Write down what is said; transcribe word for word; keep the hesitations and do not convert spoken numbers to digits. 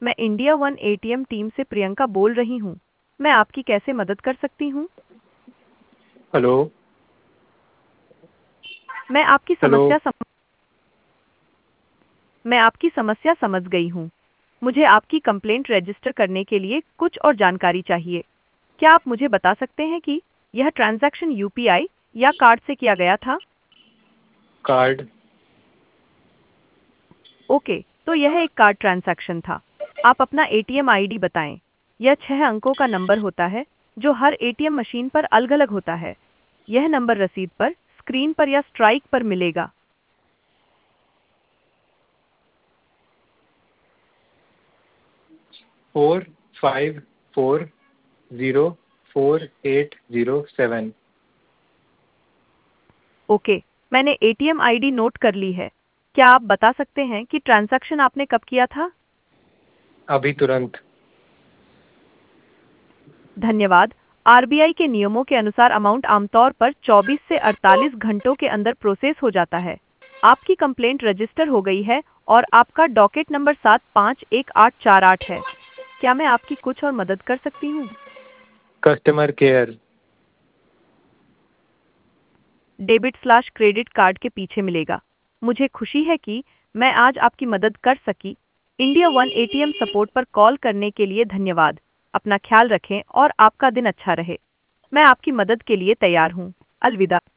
मैं India one ATM team से प्रियंका बोल रही हूँ। मैं आपकी कैसे मदद कर सकती हूँ? हेलो। मैं आपकी हेलो। समस्या सम... मैं आपकी समस्या समझ गई हूँ। मुझे आपकी कंप्लेंट रजिस्टर करने के लिए कुछ और जानकारी चाहिए। क्या आप मुझे बता सकते हैं कि यह ट्रांजैक्शन यूपीआई या कार्ड से किया गया था? कार्ड। ओके, तो यह एक कार्ड ट्रांजैक्शन था। आप अपना एटीएम आईडी बताएं। यह छह अंकों का नंबर होता है जो हर एटीएम मशीन पर अलग-अलग होता है। यह नंबर रसीद पर, स्क्रीन पर या स्ट्राइक पर मिलेगा। Four five four zero four eight zero seven. Okay, मैंने एटीएम आईडी नोट कर ली है। क्या आप बता सकते हैं कि ट्रांजैक्शन आपने कब किया था? अभी तुरंत। धन्यवाद। आरबीआई के नियमों के अनुसार अमाउंट आमतौर पर चौबीस से अड़तालीस घंटों के अंदर प्रोसेस हो जाता है। आपकी कंप्लेंट रजिस्टर हो गई है और आपका डॉकेट नंबर सात पाँच एक आठ चार आठ है। क्या मैं आपकी कुछ और मदद कर सकती हूँ? Customer care. Debit slash credit card के पीछे मिलेगा। मुझे खुशी है कि मैं आज आपकी मदद कर सकी। इंडिया वन एटीएम सपोर्ट पर कॉल करने के लिए धन्यवाद। अपना ख्याल रखें और आपका दिन अच्छा रहे। मैं आपकी मदद के लिए तैयार हूँ। अलविदा।